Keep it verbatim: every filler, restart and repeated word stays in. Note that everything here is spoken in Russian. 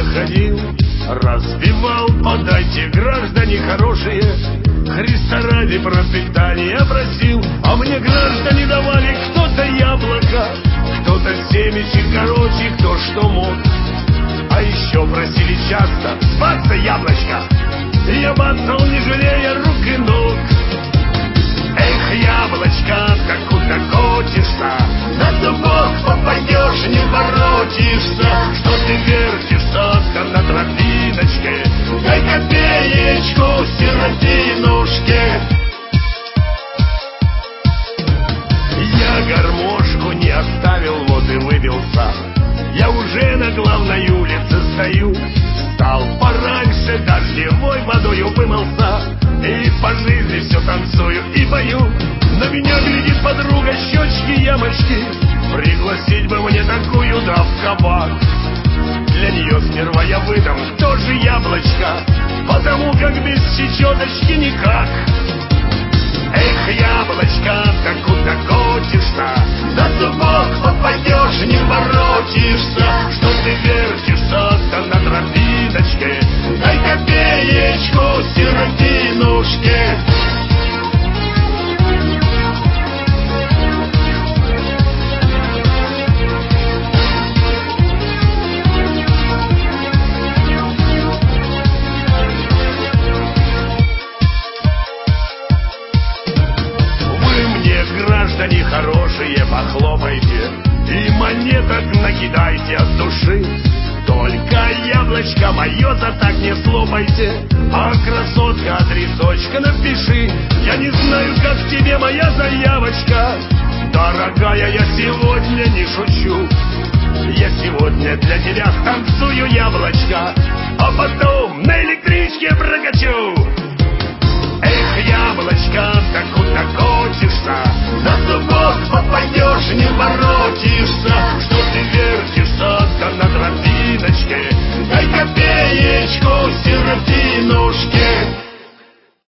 ходил, распевал: подайте, граждане хорошие, Христа ради пропитание просил. А мне граждане давали кто-то яблоко, кто-то семечек, короче, кто что мог. А еще просили часто: баца яблочко. И я бацал, не жалея рук и ног. Эх, яблочко, как куда котишься, на зубок попадешь, не воротишься. Что ты вертишься на тропиночке, дай копеечку сиротинушке. Я гармошку не оставил, вот и выбился. Я уже на главной улице стою. Стал пораньше, дождевой водою вымылся, и по жизни все танцую и пою. На меня глядит подруга, щечки, ямочки. Пригласить бы мне такую, да в кабак. Для нее сперва я выдам тоже яблочко, потому как без чечеточки никак. Эх, яблочко, так куда котишься, на зубок попадешь, не воротишься. Что ты вертишься-то на тропиночке, дай копеечку сиротинушке. Граждане хорошие, похлопайте и монеток накидайте от души. Только яблочко мое-то так не слопайте, а красотка адресочка напиши. Я не знаю, как тебе моя заявочка, дорогая, я сегодня не шучу. Я сегодня для тебя станцую яблочко, а потом на электричке прокачу. Эх, яблочко, так куда котишься, на зубок